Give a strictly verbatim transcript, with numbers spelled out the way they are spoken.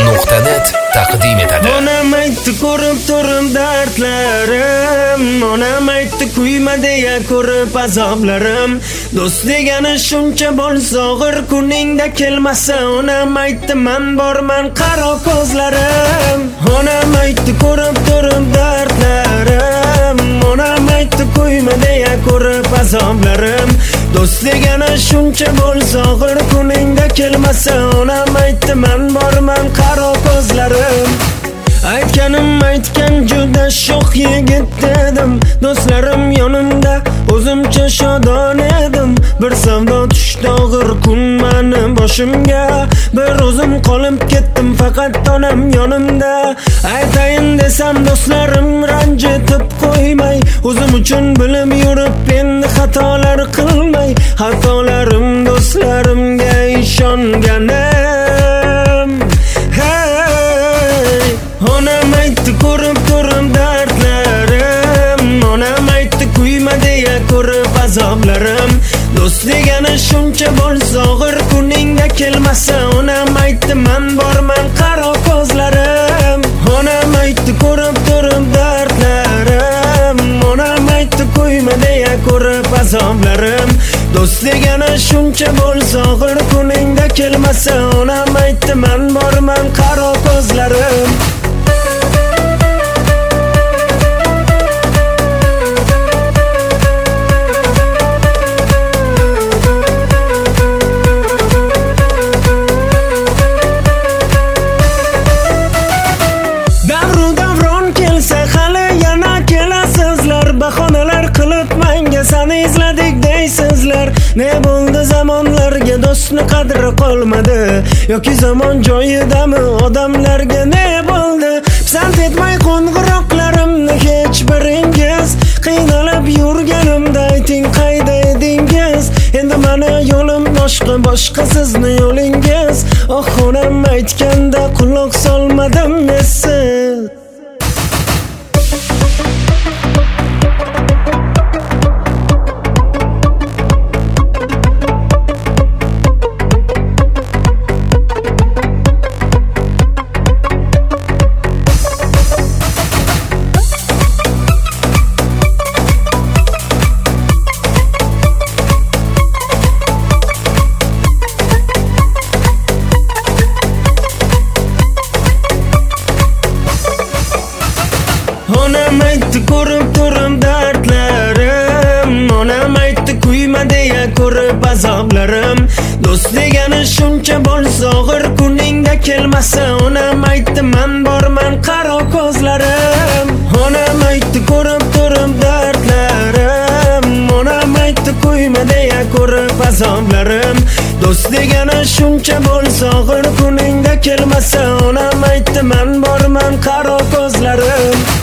nuqta net taqdim etadi. Onam aytdi ko'rib turim dardlarim, onam aytdi kuyma deya ko'rib azoblarim. Do'st degani shuncha bo'lsa og'ir kuningda kelmasa, onam aytdi men borman qaro ko'zlarim. Onam aytdi ko'rib turim dardlarim, onam aytdi kuyma deya ko'rib azoblarim. Do'st degani shuncha bo'lsa og'ir kuningda kelmasa, onam aytdi men borman qaro ko'zlarim. Aytganim aytgan juda sho'x yigit dedim, do'stlarim yonimda o'zimcha shodon edim. Bir savdo tushdi og'ir kun meni boshimga, bir o'zim qolib ketdim faqat onam yonimda. Aytayin desam do'stlarim ranjitib qo'ymay, o'zim uchun bilib yurib endi xatolar qilmay, xatolarim do'stlarimga ishonganim. Onam aytdi ko'rib turim dardlarim, onam aytdi kuyma deya ko'rib azoblarim. Do'st degani shuncha bo'lsa og'ir kuningda kelmasa, onam aytdi men borman qaro ko'zlarim. Onam aytdi ko'rib turim dardlarim, onam aytdi kuyma deya ko'rib azoblarim. Do'st degani shuncha bo'lsa og'ir kuningda kelmasa, onam aytdi men borman qaro ko'zlarim. Bahonalar qilib menga seni izladik deysizlar. Ne bo'ldi zamonlarga do'stni qadri qolmadi, yoki zamon joyidami odamlarga ne bo'ldi? Pisand etmay qo'ng'iroqlarimni hech biringiz, qiynalib yurganimda ayting qayda edingiz? Endi meni yo'lim boshqa, boshqa sizni yo'lingiz. Oh, onam aytganda quloq solmadim siz. Onam aytdi ko'rib turim dardlarim, onam aytdi kuyma deya ko'rib azoblarim. Do'st degani shuncha bo'lsa og'ir kuningda kelmasa, onam aytdi men borman qaro ko'zlarim. Onam aytdi ko'rib turim dardlarim, onam aytdi kuyma deya ko'rib azoblarim. Do'st degani shuncha bo'lsa og'ir kuningda kelmasa, onam aytdi men borman qaro ko'zlarim.